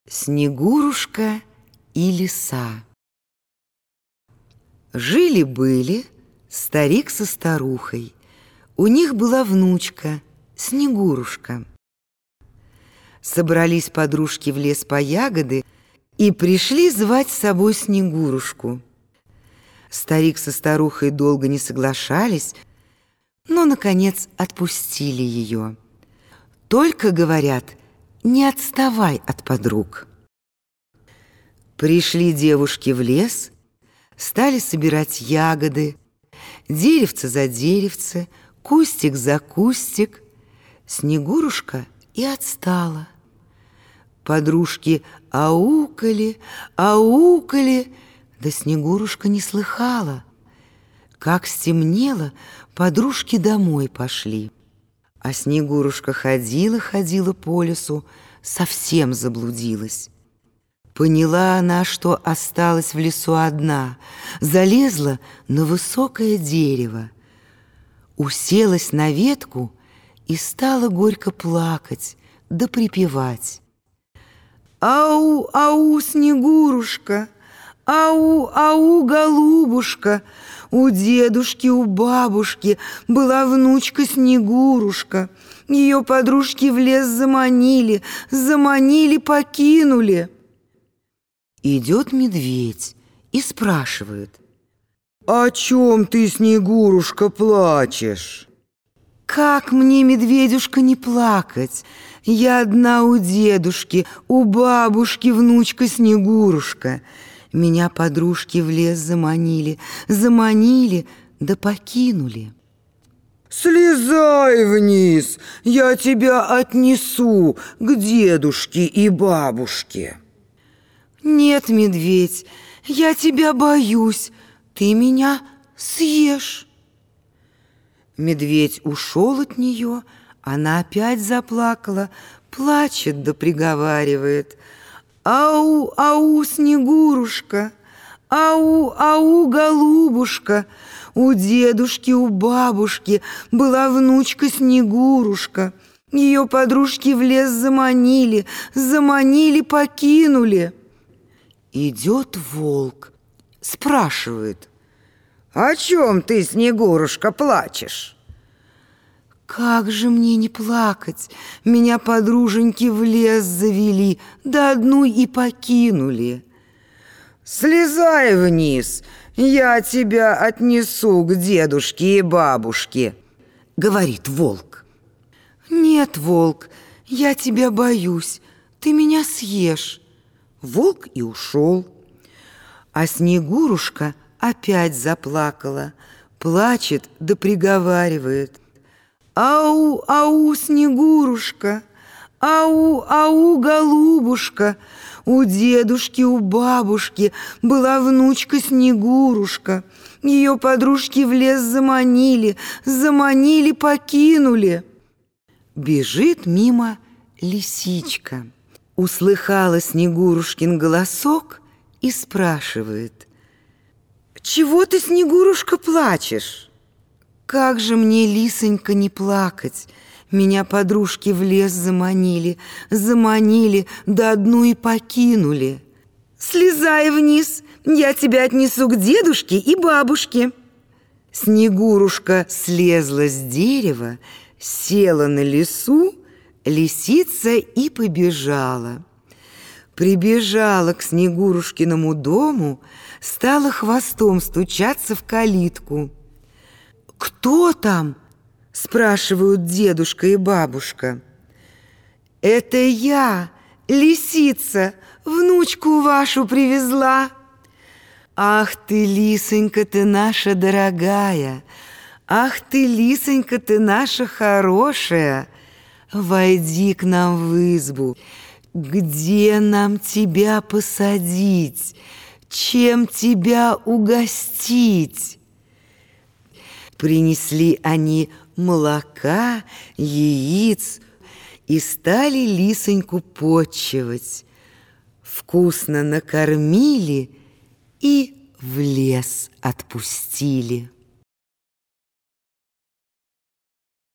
Снегурушка и лиса. Жили-были старик со старухой. У них была внучка, Снегурушка. Собрались подружки в лес по ягоды и пришли звать с собой Снегурушку. Старик со старухой долго не соглашались, но, наконец, отпустили ее. Только, говорят, не отставай от подруг. Пришли девушки в лес, стали собирать ягоды, деревце за деревце, кустик за кустик. Снегурушка и отстала. Подружки аукали, аукали, да Снегурушка не слыхала. Как стемнело, подружки домой пошли. А Снегурушка ходила по лесу, совсем заблудилась. Поняла она, что осталась в лесу одна, залезла на высокое дерево, уселась на ветку и стала горько плакать да припевать. «Ау, ау, Снегурушка! Ау, ау, голубушка! У дедушки, у бабушки была внучка Снегурушка. Ее подружки в лес заманили, заманили, покинули». Идет медведь и спрашивает: «О чем ты, Снегурушка, плачешь?» «Как мне, медведюшка, не плакать? Я одна у дедушки, у бабушки внучка Снегурушка. Меня подружки в лес заманили, заманили, да покинули». «Слезай вниз, я тебя отнесу к дедушке и бабушке». «Нет, медведь, я тебя боюсь, ты меня съешь». Медведь ушел от нее, она опять заплакала, плачет да приговаривает: «Ау, ау, Снегурушка! Ау, ау, голубушка! У дедушки, у бабушки была внучка Снегурушка. Ее подружки в лес заманили, заманили, покинули». Идет волк, спрашивает: «О чем ты, Снегурушка, плачешь?» «Как же мне не плакать? Меня подруженьки в лес завели, да одну и покинули». «Слезай вниз, я тебя отнесу к дедушке и бабушке», — говорит волк. «Нет, волк, я тебя боюсь, ты меня съешь». Волк и ушел. А Снегурушка опять заплакала, плачет да приговаривает: «Ау, ау, Снегурушка! Ау, ау, голубушка! У дедушки, у бабушки была внучка Снегурушка. Ее подружки в лес заманили, заманили, покинули». Бежит мимо лисичка. Услыхала Снегурушкин голосок и спрашивает: «Чего ты, Снегурушка, плачешь?» «Как же мне, лисонька, не плакать? Меня подружки в лес заманили, заманили, да одну и покинули». «Слезай вниз, я тебя отнесу к дедушке и бабушке». Снегурушка слезла с дерева, села на лесу, лисица и побежала. Прибежала к Снегурушкиному дому, стала хвостом стучаться в калитку. «Кто там?» — спрашивают дедушка и бабушка. «Это я, лисица, внучку вашу привезла». «Ах ты, лисонька, ты наша дорогая! Ах ты, лисонька, ты наша хорошая! Войди к нам в избу. Где нам тебя посадить? Чем тебя угостить?» Принесли они молока, яиц и стали лисоньку потчевать. Вкусно накормили и в лес отпустили.